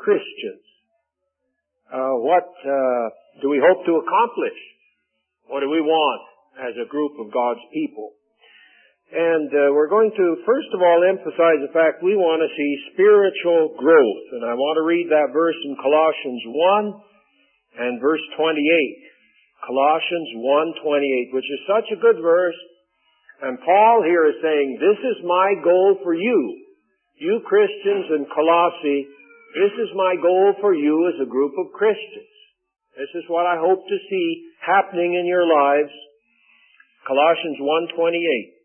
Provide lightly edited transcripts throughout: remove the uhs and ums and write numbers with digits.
Christians. What do we hope to accomplish? What do we want as a group of God's people? And we're going to, first of all, emphasize the fact we want to see spiritual growth. And I want to read that verse in Colossians 1 and verse 28. Colossians 1:28, which is such a good verse. And Paul here is saying, this is my goal for you. You Christians in Colossae, this is my goal for you as a group of Christians. This is what I hope to see happening in your lives. Colossians 1:28.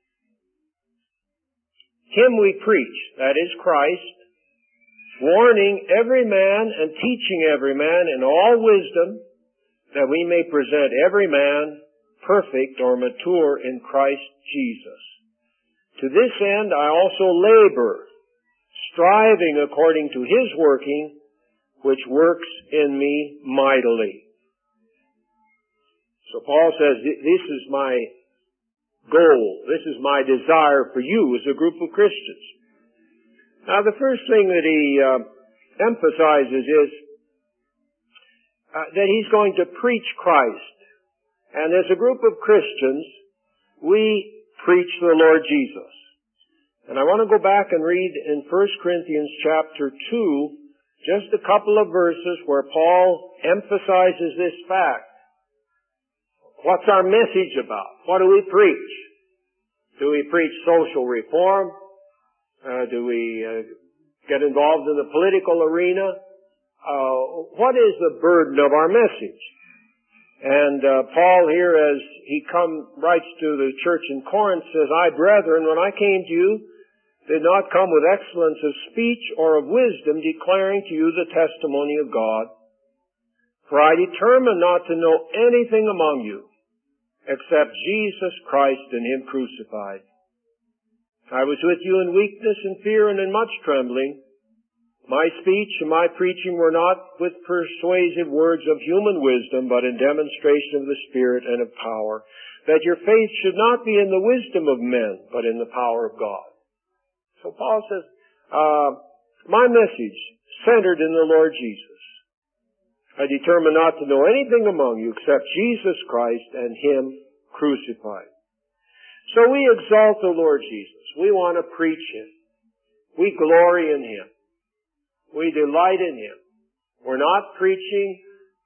Him we preach, that is Christ, warning every man and teaching every man in all wisdom, that we may present every man perfect or mature in Christ Jesus. To this end I also labor, striving according to His working, which works in me mightily. So Paul says, this is my goal. This is my desire for you as a group of Christians. Now, the first thing that he emphasizes is that he's going to preach Christ. And as a group of Christians, we preach the Lord Jesus. And I want to go back and read in 1 Corinthians chapter 2, just a couple of verses where Paul emphasizes this fact. What's our message about? What do we preach? Do we preach social reform? Do we get involved in the political arena? What is the burden of our message? And Paul here, as he writes to the church in Corinth, says, I, brethren, when I came to you, did not come with excellence of speech or of wisdom, declaring to you the testimony of God. For I determined not to know anything among you, except Jesus Christ and Him crucified. I was with you in weakness and fear and in much trembling. My speech and my preaching were not with persuasive words of human wisdom, but in demonstration of the Spirit and of power, that your faith should not be in the wisdom of men, but in the power of God. So Paul says, my message centered in the Lord Jesus. I determined not to know anything among you except Jesus Christ and Him crucified. So we exalt the Lord Jesus. We want to preach Him. We glory in Him. We delight in Him. We're not preaching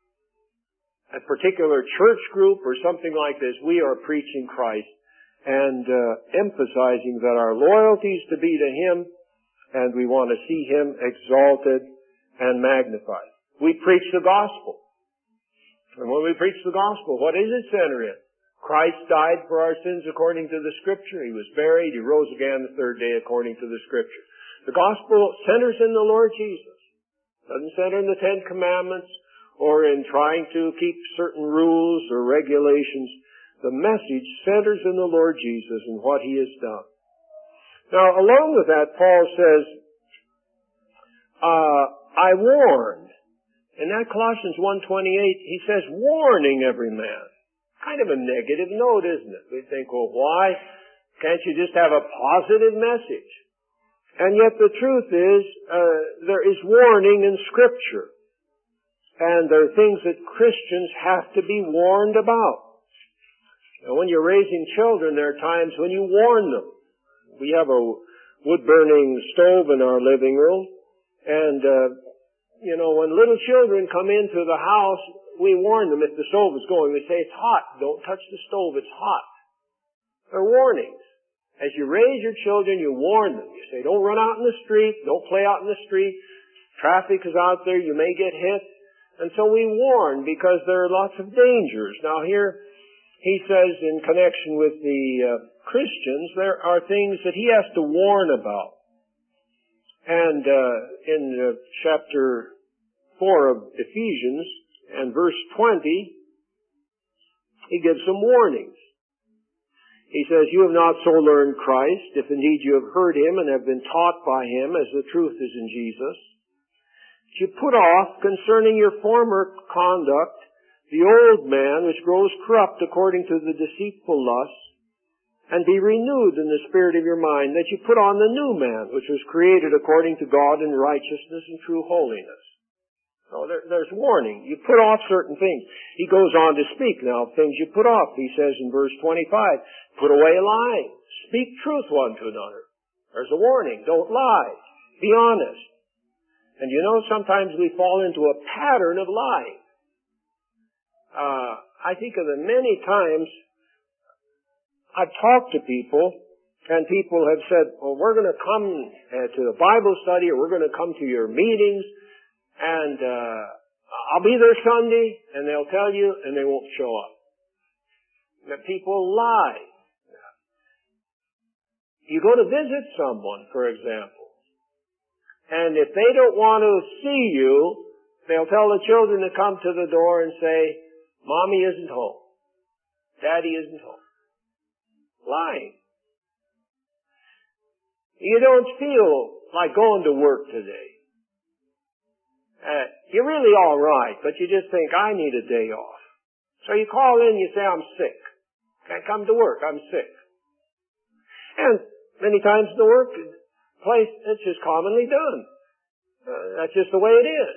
a particular church group or something like this. We are preaching Christ and emphasizing that our loyalty is to be to Him, and we want to see Him exalted and magnified. We preach the gospel. And when we preach the gospel, what is it center in? Christ died for our sins according to the Scripture. He was buried. He rose again the third day according to the Scripture. The gospel centers in the Lord Jesus. It doesn't center in the Ten Commandments or in trying to keep certain rules or regulations. The message centers in the Lord Jesus and what He has done. Now, along with that, Paul says, I warned. In that Colossians 1:28, he says, warning every man. Kind of a negative note, isn't it? We think, well, why can't you just have a positive message? And yet the truth is, there is warning in Scripture. And there are things that Christians have to be warned about. Now, when you're raising children, there are times when you warn them. We have a wood-burning stove in our living room, and when little children come into the house, we warn them if the stove is going. We say, it's hot. Don't touch the stove. It's hot. They're warnings. As you raise your children, you warn them. You say, don't run out in the street. Don't play out in the street. Traffic is out there. You may get hit. And so we warn because there are lots of dangers. Now here, he says in connection with the Christians, there are things that he has to warn about. And in chapter 4 of Ephesians and verse 20, he gives some warnings. He says, you have not so learned Christ, if indeed you have heard Him and have been taught by Him, as the truth is in Jesus. You put off concerning your former conduct the old man which grows corrupt according to the deceitful lusts, and be renewed in the spirit of your mind, that you put on the new man, which was created according to God in righteousness and true holiness. So there's warning. You put off certain things. He goes on to speak now of things you put off. He says in verse 25, put away lying. Speak truth one to another. There's a warning. Don't lie. Be honest. And you know, sometimes we fall into a pattern of lying. I think of the many times I've talked to people, and people have said, well, we're going to come to the Bible study, or we're going to come to your meetings, and I'll be there Sunday, and they'll tell you, and they won't show up. That people lie. You go to visit someone, for example, and if they don't want to see you, they'll tell the children to come to the door and say, Mommy isn't home. Daddy isn't home. Lying. You don't feel like going to work today. You're really all right, but you just think, I need a day off. So you call in, you say, I'm sick. Can't come to work, I'm sick. And many times in the workplace, it's just commonly done. That's just the way it is.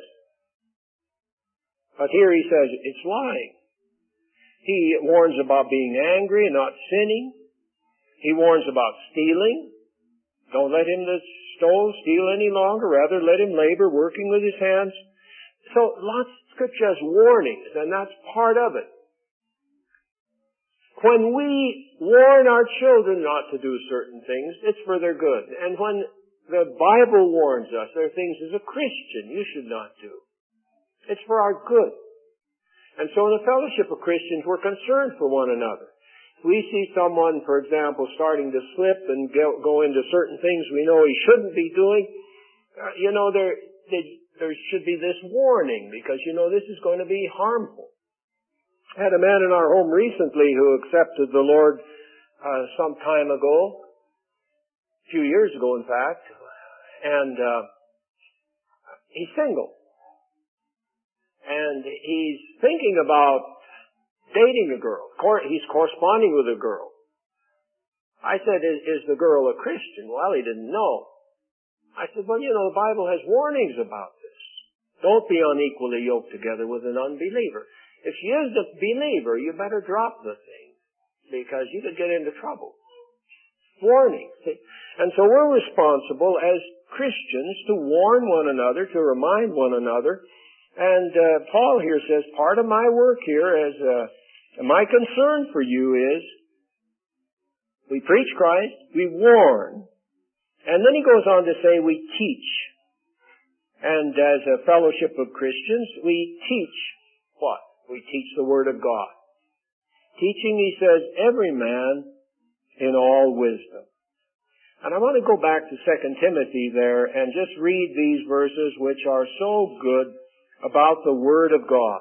But here he says, it's lying. He warns about being angry and not sinning. He warns about stealing. Don't let him that stole steal any longer. Rather, let him labor, working with his hands. So, lots of Scripture has warnings, and that's part of it. When we warn our children not to do certain things, it's for their good. And when the Bible warns us, there are things as a Christian you should not do. It's for our good. And so in the fellowship of Christians, we're concerned for one another. We see someone, for example, starting to slip and go into certain things we know he shouldn't be doing, there should be this warning, because this is going to be harmful. I had a man in our home recently who accepted the Lord some time ago, a few years ago in fact, and he's single. And he's thinking about dating a girl. He's corresponding with a girl. I said, is the girl a Christian? Well, he didn't know. I said, well, the Bible has warnings about this. Don't be unequally yoked together with an unbeliever. If she is a believer, you better drop the thing, because you could get into trouble. Warning. See? And so we're responsible as Christians to warn one another, to remind one another. And Paul here says, part of my work here, my concern for you is, we preach Christ, we warn, and then he goes on to say we teach. And as a fellowship of Christians, we teach what? We teach the Word of God. Teaching, he says, every man in all wisdom. And I want to go back to 2 Timothy there and just read these verses which are so good about the Word of God.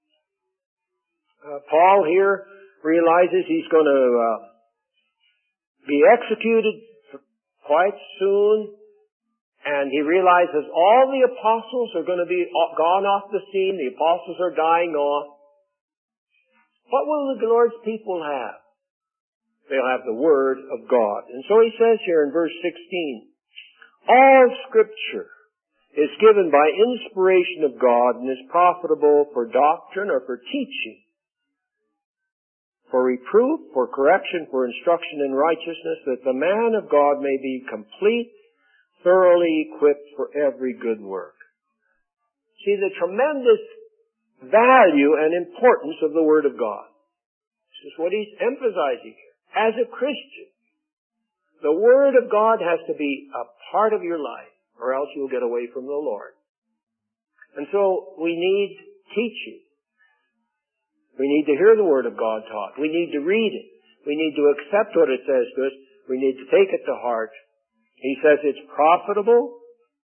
Paul here realizes he's going to be executed quite soon, and he realizes all the apostles are going to be gone off the scene. The apostles are dying off. What will the Lord's people have? They'll have the Word of God. And so he says here in verse 16, all Scripture is given by inspiration of God and is profitable for doctrine or for teaching, for reproof, for correction, for instruction in righteousness, that the man of God may be complete, thoroughly equipped for every good work. See the tremendous value and importance of the Word of God. This is what he's emphasizing here. As a Christian, the Word of God has to be a part of your life, or else you'll get away from the Lord. And so we need teaching. We need to hear the Word of God taught. We need to read it. We need to accept what it says to us. We need to take it to heart. He says it's profitable.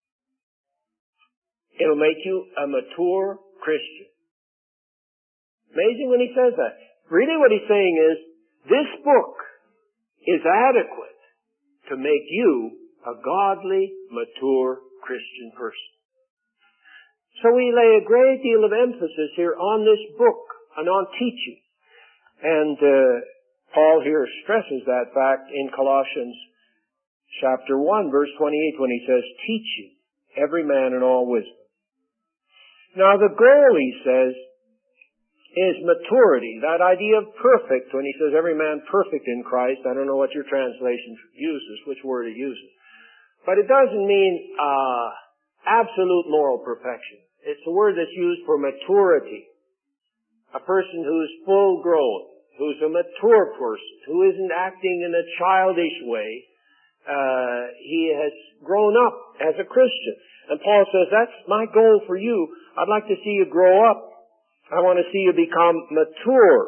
It'll make you a mature Christian. Amazing when he says that. Really what he's saying is, this book is adequate to make you a godly, mature Christian person. So we lay a great deal of emphasis here on this book and on teaching. And Paul here stresses that fact in Colossians chapter 1, verse 28, when he says, teaching every man in all wisdom. Now the goal, he says, is maturity. That idea of perfect, when he says every man perfect in Christ, I don't know what your translation uses, which word it uses. But it doesn't mean absolute moral perfection. It's a word that's used for maturity. A person who's full grown, who's a mature person, who isn't acting in a childish way. He has grown up as a Christian. And Paul says, that's my goal for you. I'd like to see you grow up. I want to see you become mature.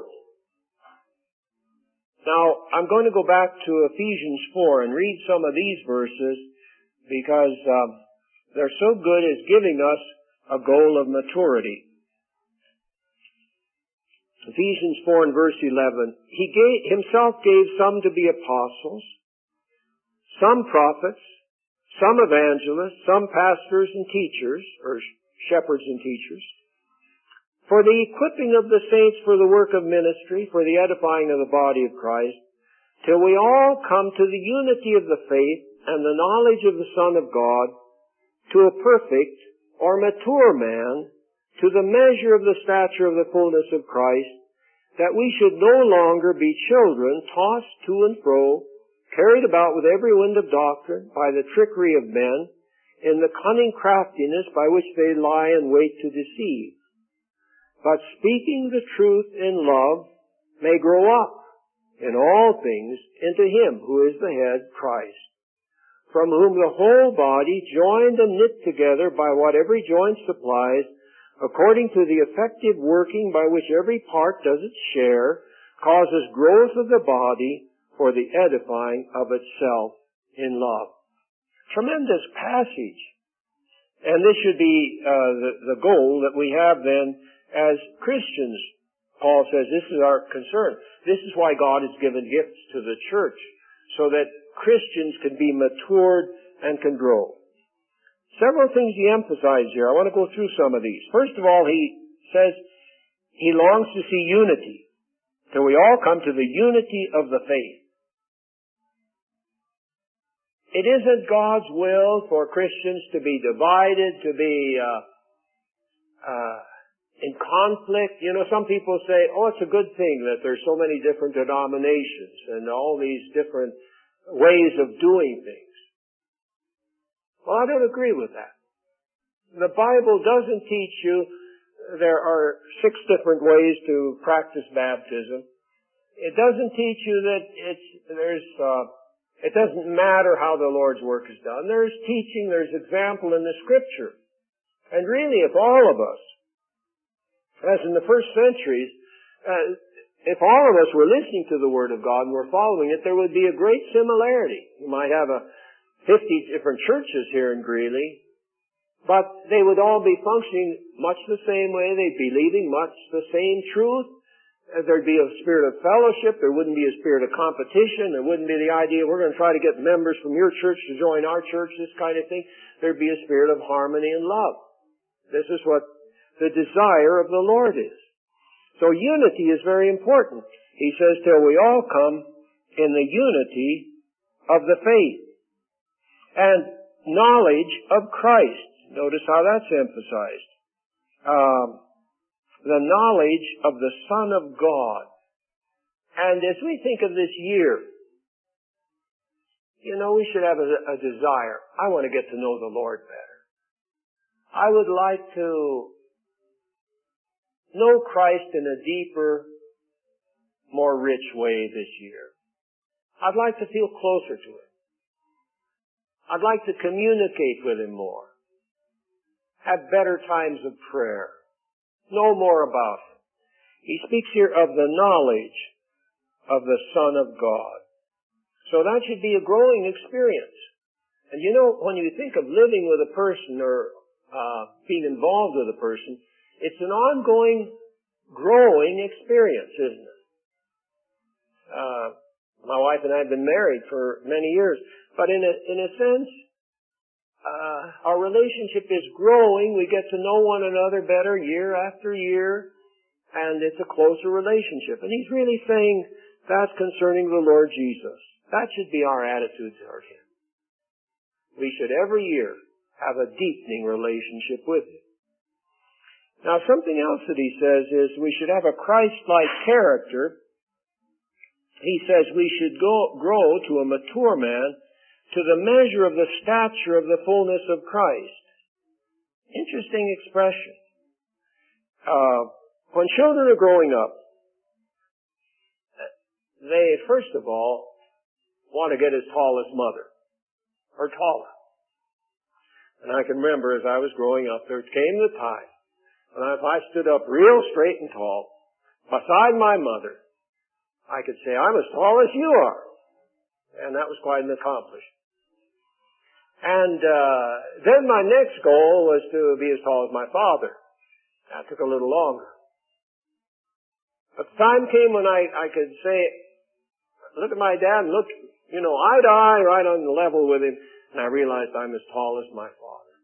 Now, I'm going to go back to Ephesians 4 and read some of these verses because they're so good as giving us a goal of maturity. Ephesians 4 and verse 11, He himself gave some to be apostles, some prophets, some evangelists, some pastors and teachers, or shepherds and teachers, for the equipping of the saints for the work of ministry, for the edifying of the body of Christ, till we all come to the unity of the faith and the knowledge of the Son of God, to a perfect or mature man, to the measure of the stature of the fullness of Christ, that we should no longer be children tossed to and fro, carried about with every wind of doctrine by the trickery of men, in the cunning craftiness by which they lie in wait to deceive. But speaking the truth in love may grow up in all things into Him who is the head, Christ, from whom the whole body, joined and knit together by what every joint supplies, according to the effective working by which every part does its share, causes growth of the body for the edifying of itself in love. Tremendous passage. And this should be the goal that we have then as Christians. Paul says this is our concern. This is why God has given gifts to the church, so that Christians can be matured and can grow. Several things he emphasized here. I want to go through some of these. First of all, he says he longs to see unity, till we all come to the unity of the faith. It isn't God's will for Christians to be divided, to be in conflict. You know, some people say, oh, it's a good thing that there's so many different denominations and all these different ways of doing things. Well, I don't agree with that. The Bible doesn't teach you there are 6 different ways to practice baptism. It doesn't teach you that it doesn't matter how the Lord's work is done. There's teaching, there's example in the Scripture. And really, if all of us, as in the first centuries, if all of us were listening to the Word of God and were following it, there would be a great similarity. You might have 50 different churches here in Greeley, but they would all be functioning much the same way. They'd be believing much the same truth. There'd be a spirit of fellowship. There wouldn't be a spirit of competition. There wouldn't be the idea, we're going to try to get members from your church to join our church, this kind of thing. There'd be a spirit of harmony and love. This is what the desire of the Lord is. So unity is very important. He says, till we all come in the unity of the faith and knowledge of Christ. Notice how that's emphasized. The knowledge of the Son of God. And as we think of this year, you know, we should have a desire. I want to get to know the Lord better. I would like to know Christ in a deeper, more rich way this year. I'd like to feel closer to Him. I'd like to communicate with Him more. Have better times of prayer. Know more about Him. He speaks here of the knowledge of the Son of God. So that should be a growing experience. And you know, when you think of living with a person or being involved with a person, it's an ongoing, growing experience, isn't it? My wife and I have been married for many years, but in a sense, our relationship is growing. We get to know one another better year after year, and it's a closer relationship. And he's really saying That's concerning the Lord Jesus. That should be our attitude toward Him. We should every year have a deepening relationship with Him. Now, something else that he says is we should have a Christ-like character. He says we should grow to a mature man to the measure of the stature of the fullness of Christ. Interesting expression. When children are growing up, they, first of all, want to get as tall as mother, or taller. And I can remember as I was growing up, there came the time when if I stood up real straight and tall, beside my mother, I could say, I'm as tall as you are. And that was quite an accomplishment. And then my next goal was to be as tall as my father. That took a little longer. But the time came when I could say, look at my dad and look, eye to eye, right on the level with him, and I realized I'm as tall as my father.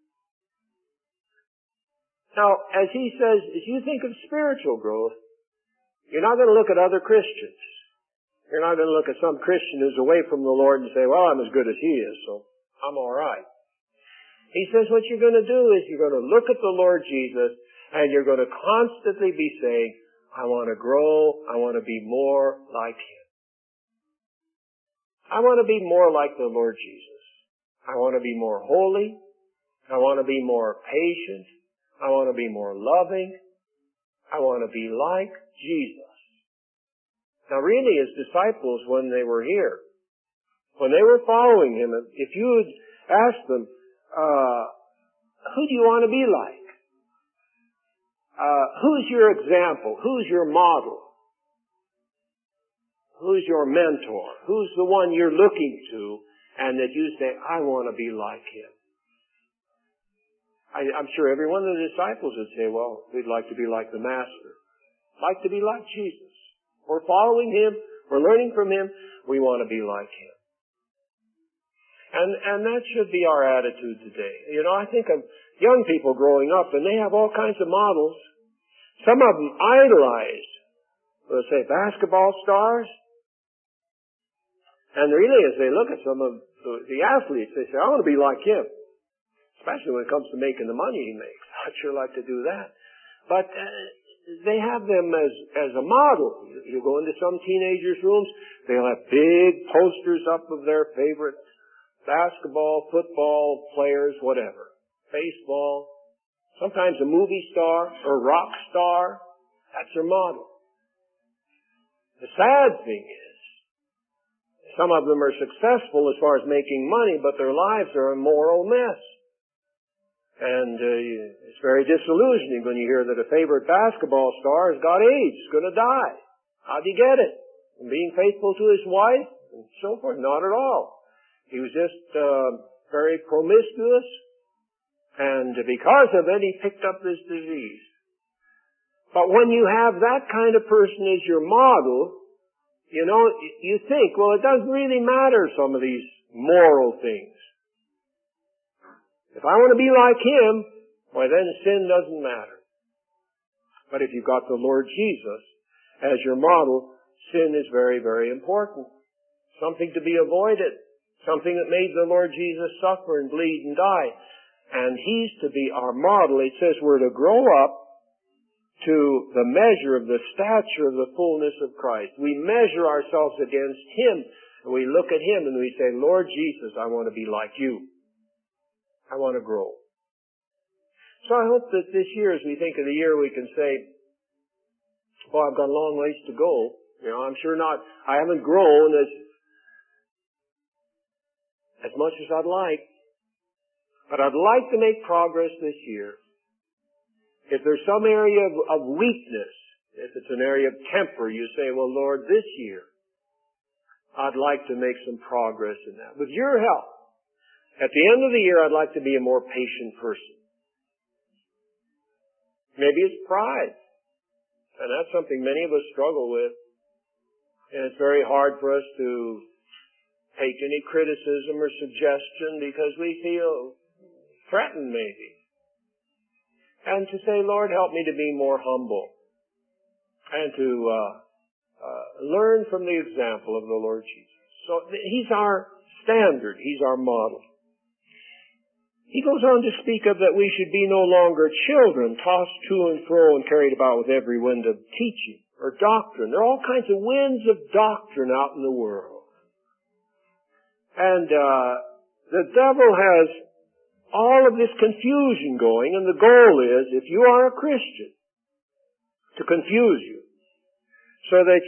Now, as he says, as you think of spiritual growth, you're not going to look at other Christians. You're not going to look at some Christian who's away from the Lord and say, well, I'm as good as he is, so I'm all right. He says what you're going to do is you're going to look at the Lord Jesus and you're going to constantly be saying, I want to grow, I want to be more like Him. I want to be more like the Lord Jesus. I want to be more holy. I want to be more patient. I want to be more loving. I want to be like Jesus. Now really, His disciples, when they were here, when they were following Him, if you would ask them, who do you want to be like? Who's your example? Who's your model? Who's your mentor? Who's the one you're looking to and that you say, I want to be like him? I'm sure every one of the disciples would say, well, we'd like to be like the Master. Like to be like Jesus. We're following Him. We're learning from Him. We want to be like Him. And that should be our attitude today. I think of young people growing up and they have all kinds of models. Some of them idolize, let's say, basketball stars. And really, as they look at some of the athletes, they say, I want to be like him. Especially when it comes to making the money he makes. I'd sure like to do that. But they have them as a model. You go into some teenagers' rooms, they'll have big posters up of their favorite basketball, football players, whatever. Baseball. Sometimes a movie star or rock star. That's their model. The sad thing is, some of them are successful as far as making money, but their lives are a moral mess. And it's very disillusioning when you hear that a favorite basketball star has got AIDS, is going to die. How'd he get it? From being faithful to his wife and so forth? Not at all. He was just very promiscuous, and because of it, he picked up this disease. But when you have that kind of person as your model, you think, well, it doesn't really matter, some of these moral things. If I want to be like him, why then sin doesn't matter. But if you've got the Lord Jesus as your model, sin is very, very important. Something to be avoided. Something that made the Lord Jesus suffer and bleed and die. And He's to be our model. It says we're to grow up to the measure of the stature of the fullness of Christ. We measure ourselves against Him, and we look at Him and we say, Lord Jesus, I want to be like You. I want to grow. So I hope that this year, as we think of the year, we can say, well, I've got a long ways to go. I'm sure I haven't grown as much as I'd like. But I'd like to make progress this year. If there's some area of weakness, if it's an area of temper, you say, well, Lord, this year, I'd like to make some progress in that. With Your help, at the end of the year, I'd like to be a more patient person. Maybe it's pride. And that's something many of us struggle with. And it's very hard for us to take any criticism or suggestion because we feel threatened maybe. And to say, Lord, help me to be more humble. And to learn from the example of the Lord Jesus. So He's our standard. He's our model. He goes on to speak of that we should be no longer children, tossed to and fro and carried about with every wind of teaching or doctrine. There are all kinds of winds of doctrine out in the world. And the devil has all of this confusion going, and the goal is, if you are a Christian, to confuse you, so that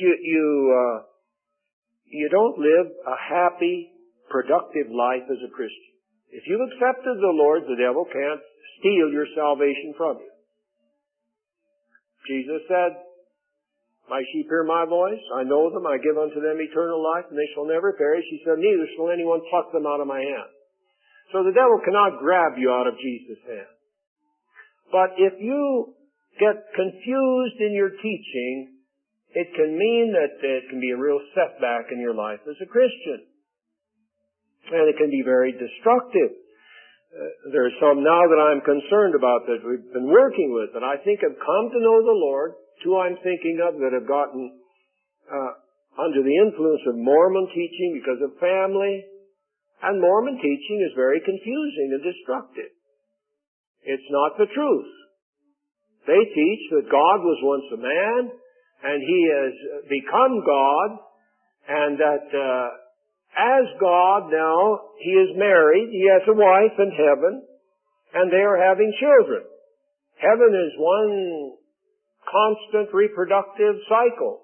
you don't live a happy, productive life as a Christian. If you've accepted the Lord, the devil can't steal your salvation from you. Jesus said, "My sheep hear my voice, I know them, I give unto them eternal life, and they shall never perish." He said, "Neither shall anyone pluck them out of my hand." So the devil cannot grab you out of Jesus' hand. But if you get confused in your teaching, it can mean that it can be a real setback in your life as a Christian. And it can be very destructive. There are some now that I'm concerned about that we've been working with that I think have come to know the Lord. Two I'm thinking of that have gotten under the influence of Mormon teaching because of family. And Mormon teaching is very confusing and destructive. It's not the truth. They teach that God was once a man, and He has become God, and that as God now, He is married, He has a wife in heaven, and they are having children. Heaven is one constant reproductive cycle.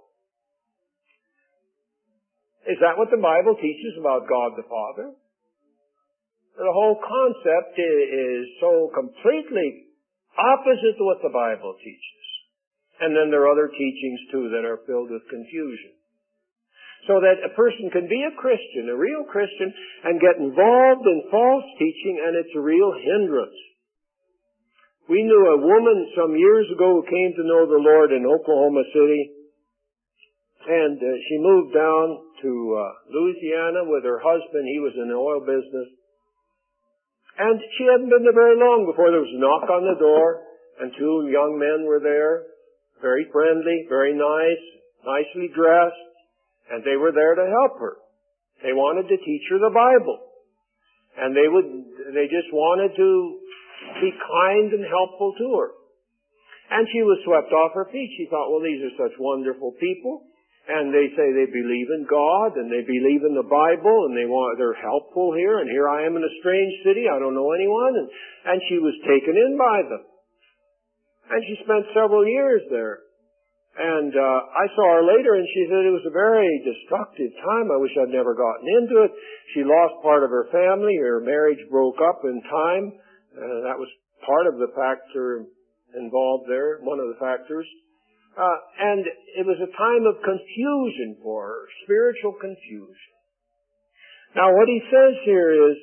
Is that what the Bible teaches about God the Father? The whole concept is so completely opposite to what the Bible teaches. And then there are other teachings too that are filled with confusion. So that a person can be a Christian, a real Christian, and get involved in false teaching, and it's a real hindrance. We knew a woman some years ago who came to know the Lord in Oklahoma City, and she moved down to Louisiana with her husband. He was in the oil business. And she hadn't been there very long before there was a knock on the door, and two young men were there, very friendly, very nice, nicely dressed. And they were there to help her. They wanted to teach her the Bible. And they just wanted to be kind and helpful to her. And she was swept off her feet. She thought, well, these are such wonderful people. And they say they believe in God, and they believe in the Bible, and they're helpful here, and here I am in a strange city, I don't know anyone. And she was taken in by them. And she spent several years there. And I saw her later, and she said it was a very destructive time. I wish I'd never gotten into it. She lost part of her family. Her marriage broke up in time. That was part of the factor involved there, one of the factors. And it was a time of confusion for her, spiritual confusion. Now, what he says here is,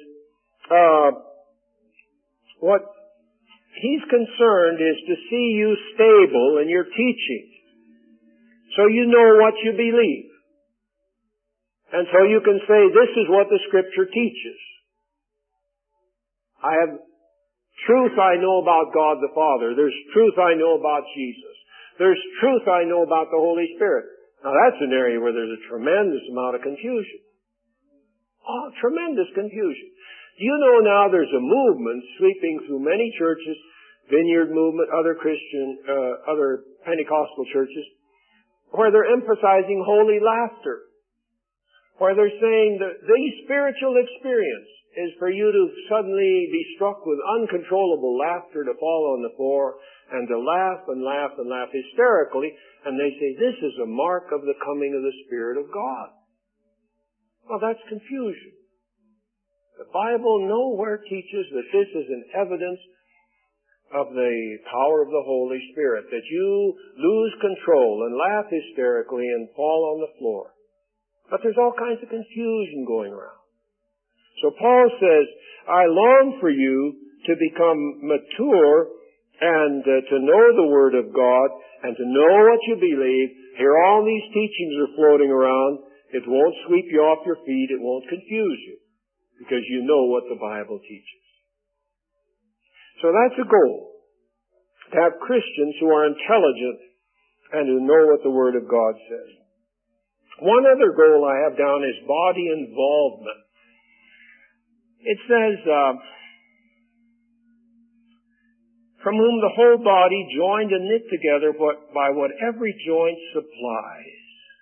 what he's concerned is to see you stable in your teaching. So you know what you believe. And so you can say, this is what the Scripture teaches. I have truth I know about God the Father. There's truth I know about Jesus. There's truth I know about the Holy Spirit. Now that's an area where there's a tremendous amount of confusion. Oh, tremendous confusion. Do you know now there's a movement sweeping through many churches, Vineyard movement, other Pentecostal churches, where they're emphasizing holy laughter, where they're saying that the spiritual experience is for you to suddenly be struck with uncontrollable laughter, to fall on the floor, and to laugh and laugh and laugh hysterically, and they say this is a mark of the coming of the Spirit of God. Well, that's confusion. The Bible nowhere teaches that this is an evidence of the power of the Holy Spirit, that you lose control and laugh hysterically and fall on the floor. But there's all kinds of confusion going around. So Paul says, I long for you to become mature and to know the Word of God and to know what you believe. Here all these teachings are floating around. It won't sweep you off your feet. It won't confuse you because you know what the Bible teaches. So that's a goal, to have Christians who are intelligent and who know what the Word of God says. One other goal I have down is body involvement. It says, from whom the whole body, joined and knit together by what every joint supplies,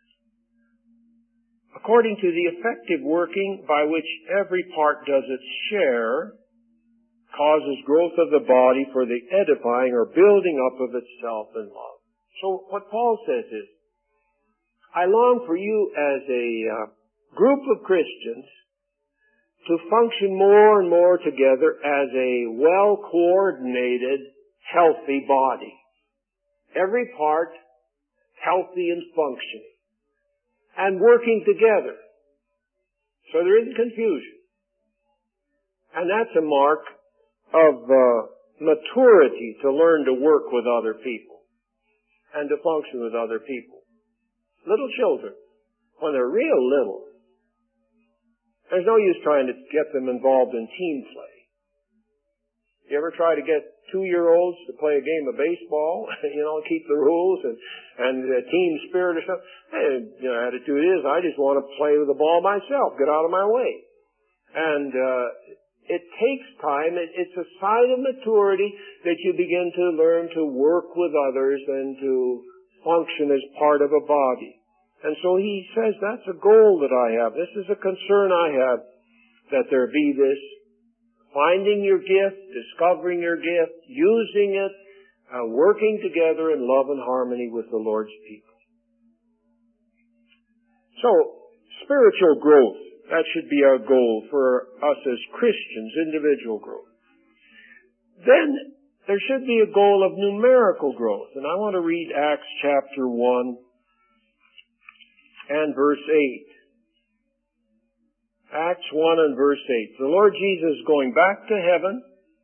according to the effective working by which every part does its share, causes growth of the body for the edifying or building up of itself in love. So what Paul says is, I long for you as a group of Christians to function more and more together as a well-coordinated, healthy body. Every part healthy and functioning. And working together. So there isn't confusion. And that's a mark of maturity to learn to work with other people and to function with other people. Little children, when they're real little, there's no use trying to get them involved in team play. You ever try to get 2-year-olds to play a game of baseball, keep the rules and team spirit or something? The attitude is, I just want to play with the ball myself, get out of my way. And it takes time. It's a sign of maturity that you begin to learn to work with others and to function as part of a body. And so he says, that's a goal that I have. This is a concern I have, that there be this finding your gift, discovering your gift, using it, working together in love and harmony with the Lord's people. So, spiritual growth, that should be our goal for us as Christians, individual growth. Then, there should be a goal of numerical growth. And I want to read Acts chapter 1 and verse 8. Acts 1 and verse 8. The Lord Jesus is going back to heaven,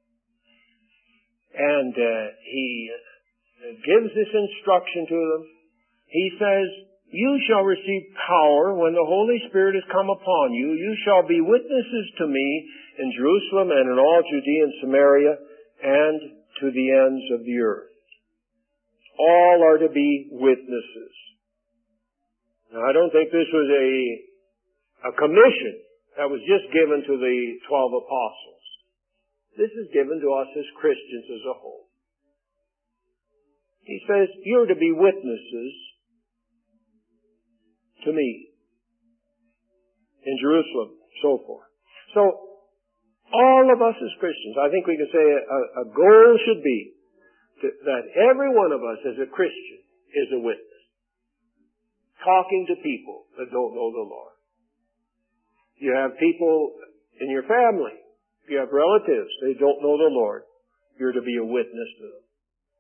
and He gives this instruction to them. He says, you shall receive power when the Holy Spirit has come upon you. You shall be witnesses to me in Jerusalem and in all Judea and Samaria and to the ends of the earth. All are to be witnesses. Now, I don't think this was a commission that was just given to the 12 apostles. This is given to us as Christians as a whole. He says, you're to be witnesses to me in Jerusalem, so forth. So, all of us as Christians, I think we can say a goal should be that every one of us as a Christian is a witness. Talking to people that don't know the Lord. You have people in your family. You have relatives. They don't know the Lord. You're to be a witness to them.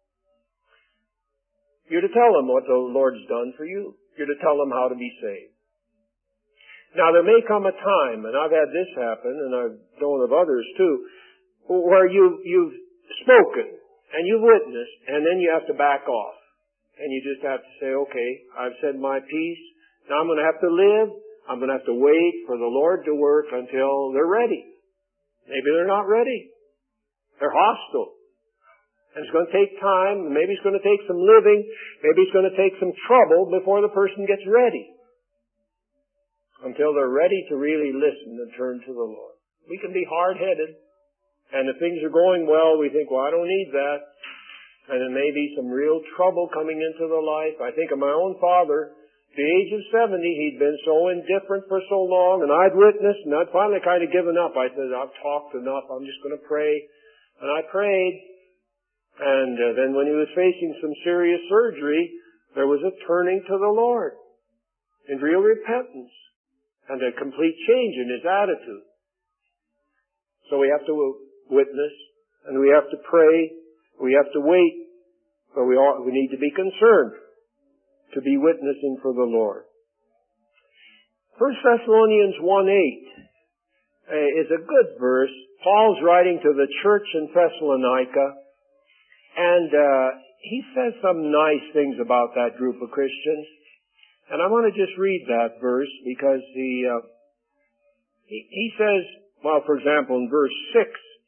You're to tell them what the Lord's done for you. You're to tell them how to be saved. Now, there may come a time, and I've had this happen, and I've known of others too, where you've spoken, and you've witnessed, and then you have to back off. And you just have to say, okay, I've said my piece. Now I'm going to have to live. I'm going to have to wait for the Lord to work until they're ready. Maybe they're not ready. They're hostile. And it's going to take time. Maybe it's going to take some living. Maybe it's going to take some trouble before the person gets ready. Until they're ready to really listen and turn to the Lord. We can be hard-headed. And if things are going well, we think, well, I don't need that. And there may be some real trouble coming into the life. I think of my own father. At the age of 70, he'd been so indifferent for so long, and I'd witnessed, and I'd finally kind of given up. I said, I've talked enough. I'm just going to pray. And I prayed. And then when he was facing some serious surgery, there was a turning to the Lord in real repentance and a complete change in his attitude. So we have to witness, and we have to pray. We have to wait, but we need to be concerned to be witnessing for the Lord. 1 Thessalonians 1:8 is a good verse. Paul's writing to the church in Thessalonica, and he says some nice things about that group of Christians. And I want to just read that verse because he says, well, for example, in verse 6,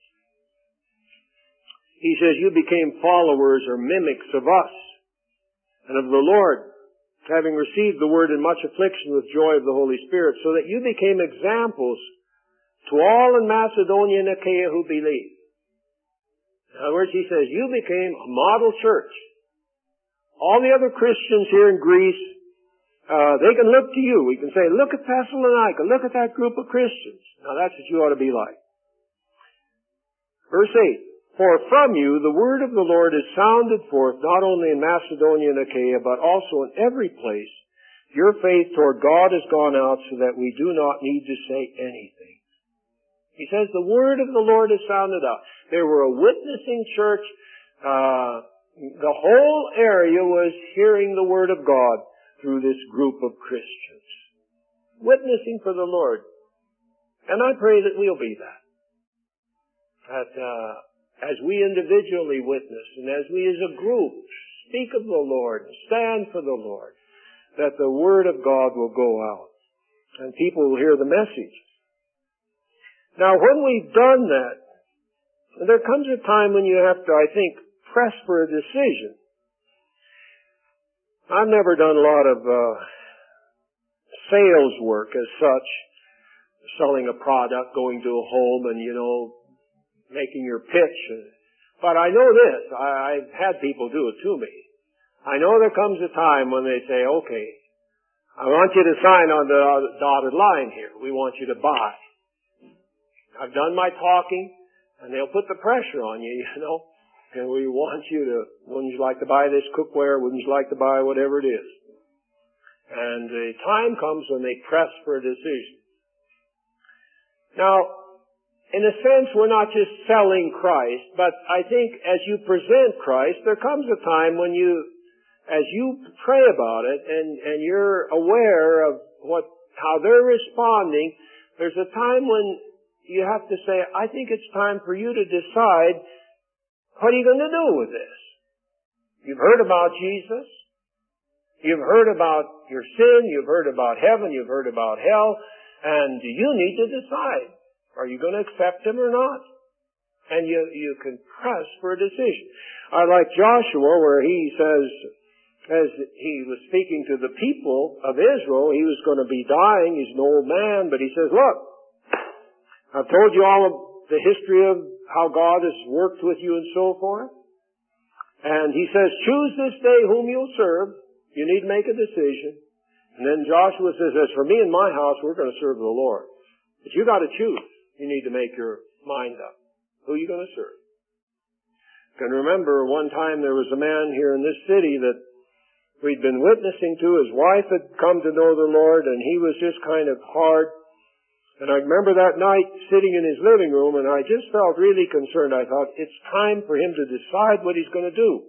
he says, you became followers or mimics of us and of the Lord, having received the word in much affliction with joy of the Holy Spirit, so that you became examples to all in Macedonia and Achaia who believed. In other words, he says, you became a model church. All the other Christians here in Greece, they can look to you. We can say, look at Thessalonica, look at that group of Christians. Now that's what you ought to be like. Verse 8, for from you the word of the Lord is sounded forth, not only in Macedonia and Achaia, but also in every place. Your faith toward God has gone out so that we do not need to say anything. He says the word of the Lord is sounded out. They were a witnessing church. The whole area was hearing the word of God through this group of Christians. Witnessing for the Lord. And I pray that we'll be that. That as we individually witness and as we as a group speak of the Lord, stand for the Lord, that the word of God will go out and people will hear the message. Now when we've done that, there comes a time when you have to, I think, press for a decision. I've never done a lot of sales work as such, selling a product, going to a home and, making your pitch. But I know this. I've had people do it to me. I know there comes a time when they say, okay, I want you to sign on the dotted line here. We want you to buy. I've done my talking, and they'll put the pressure on you, and we want you to, wouldn't you like to buy this cookware? Wouldn't you like to buy whatever it is? And the time comes when they press for a decision. Now, in a sense, we're not just selling Christ, but I think as you present Christ, there comes a time when as you pray about it and you're aware of how they're responding, there's a time when you have to say, I think it's time for you to decide, what are you going to do with this? You've heard about Jesus. You've heard about your sin. You've heard about heaven. You've heard about hell. And you need to decide. Are you going to accept Him or not? And you can press for a decision. I like Joshua where he says, as he was speaking to the people of Israel, he was going to be dying. He's an old man, but he says, look, I've told you all of the history of how God has worked with you and so forth. And he says, choose this day whom you'll serve. You need to make a decision. And then Joshua says, as for me and my house, we're going to serve the Lord. But you got to choose. You need to make your mind up. Who are you going to serve? I can remember one time there was a man here in this city that we'd been witnessing to. His wife had come to know the Lord, and he was just kind of hard. And I remember that night sitting in his living room, and I just felt really concerned. I thought, it's time for him to decide what he's going to do.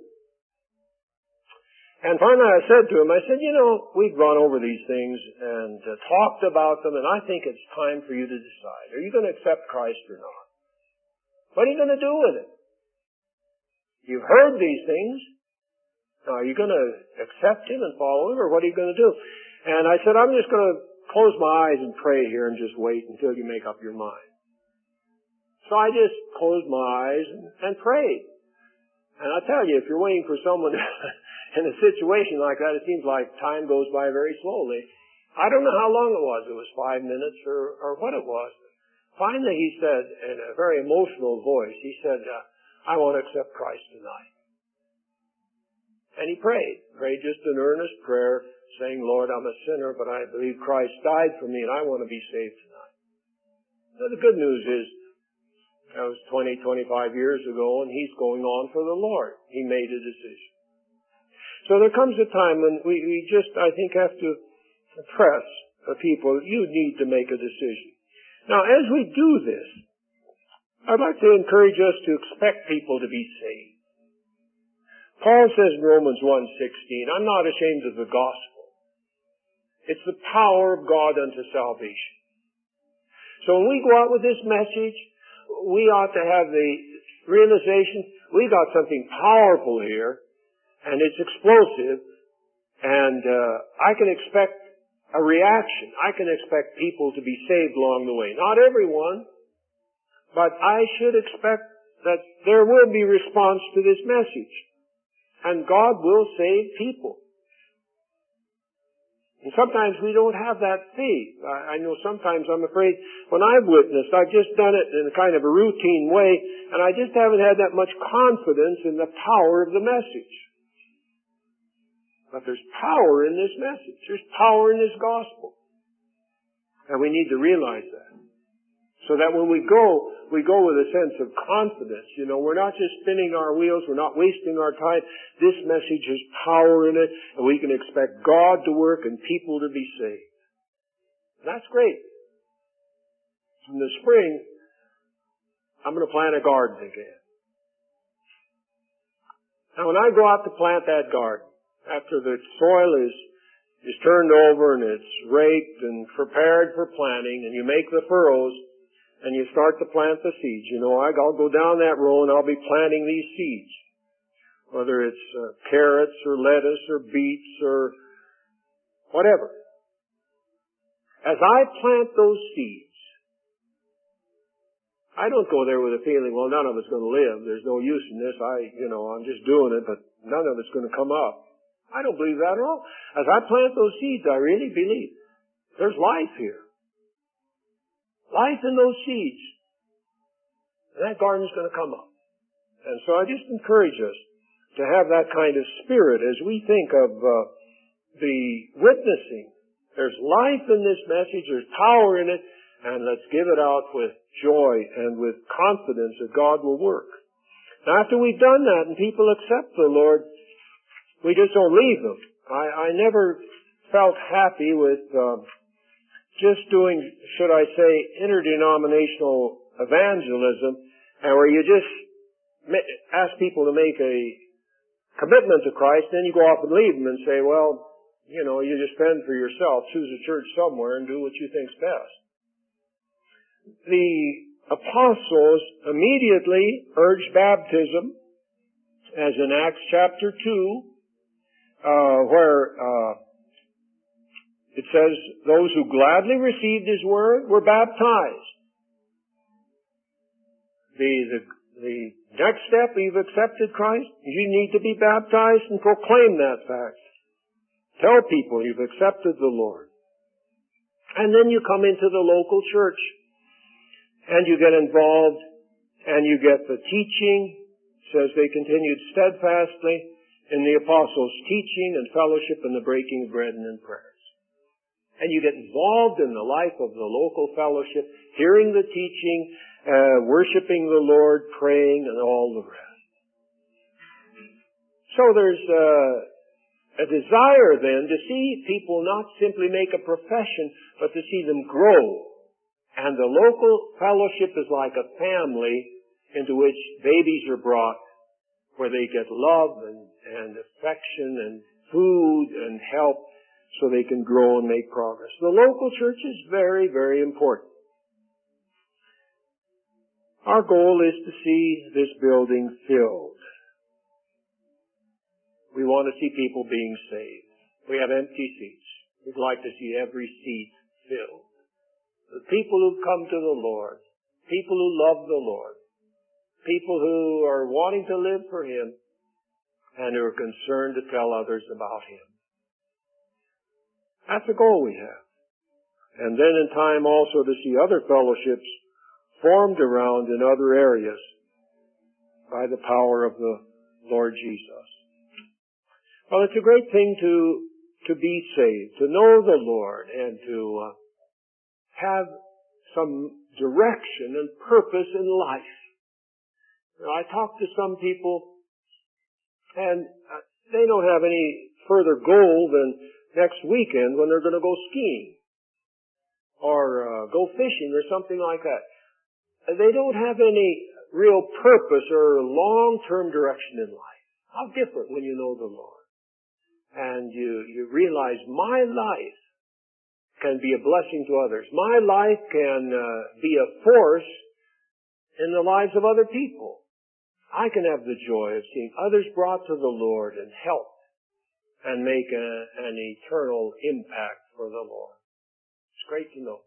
And finally I said to him, we've gone over these things and talked about them, and I think it's time for you to decide. Are you going to accept Christ or not? What are you going to do with it? You've heard these things. Now, are you going to accept Him and follow Him, or what are you going to do? And I said, I'm just going to close my eyes and pray here and just wait until you make up your mind. So I just closed my eyes and prayed. And I tell you, if you're waiting for someone in a situation like that, it seems like time goes by very slowly. I don't know how long it was. It was 5 minutes or what it was. Finally, he said, in a very emotional voice, he said, I want to accept Christ tonight. And he prayed just an earnest prayer, saying, Lord, I'm a sinner, but I believe Christ died for me, and I want to be saved tonight. Now, the good news is, that was 20, 25 years ago, and he's going on for the Lord. He made a decision. So there comes a time when we just, I think, have to press the people. You need to make a decision. Now, as we do this, I'd like to encourage us to expect people to be saved. Paul says in Romans 1:16, I'm not ashamed of the gospel. It's the power of God unto salvation. So when we go out with this message, we ought to have the realization, we got something powerful here, and it's explosive, and I can expect a reaction. I can expect people to be saved along the way. Not everyone, but I should expect that there will be response to this message, and God will save people. And sometimes we don't have that faith. I know sometimes I'm afraid when I've witnessed, I've just done it in a kind of a routine way, and I just haven't had that much confidence in the power of the message. But there's power in this message. There's power in this gospel. And we need to realize that. So that when we go with a sense of confidence. You know, we're not just spinning our wheels. We're not wasting our time. This message has power in it, and we can expect God to work and people to be saved. And that's great. In the spring, I'm going to plant a garden again. Now, when I go out to plant that garden, after the soil is turned over and it's raked and prepared for planting, and you make the furrows, and you start to plant the seeds. You know, I'll go down that row and I'll be planting these seeds. Whether it's carrots or lettuce or beets or whatever. As I plant those seeds, I don't go there with a feeling, well, none of it's going to live. There's no use in this. I'm just doing it, but none of it's going to come up. I don't believe that at all. As I plant those seeds, I really believe there's life here. Life in those seeds. And that garden's going to come up. And so I just encourage us to have that kind of spirit as we think of the witnessing. There's life in this message. There's power in it. And let's give it out with joy and with confidence that God will work. Now, after we've done that and people accept the Lord, we just don't leave them. I never felt happy with just doing, should I say, interdenominational evangelism, and where you just ask people to make a commitment to Christ, then you go off and leave them and say, well, you know, you just fend for yourself, choose a church somewhere and do what you think's best. The apostles immediately urged baptism, as in Acts chapter 2, where it says, those who gladly received His word were baptized. The next step, you've accepted Christ, you need to be baptized and proclaim that fact. Tell people you've accepted the Lord. And then you come into the local church and you get involved and you get the teaching. It says they continued steadfastly in the apostles' teaching and fellowship and the breaking of bread and in prayers. And you get involved in the life of the local fellowship, hearing the teaching, worshiping the Lord, praying, and all the rest. So there's a desire then to see people not simply make a profession, but to see them grow. And the local fellowship is like a family into which babies are brought, where they get love and affection and food and help, so they can grow and make progress. The local church is very, very important. Our goal is to see this building filled. We want to see people being saved. We have empty seats. We'd like to see every seat filled. The people who come to the Lord, people who love the Lord, people who are wanting to live for Him, and who are concerned to tell others about Him. That's the goal we have. And then in time also to see other fellowships formed around in other areas by the power of the Lord Jesus. Well, it's a great thing to be saved, to know the Lord, and to have some direction and purpose in life. You know, I talk to some people, and they don't have any further goal than next weekend when they're going to go skiing or go fishing or something like that. They don't have any real purpose or long-term direction in life. How different when you know the Lord. And you realize my life can be a blessing to others. My life can be a force in the lives of other people. I can have the joy of seeing others brought to the Lord and helped and make an eternal impact for the Lord. It's great to know.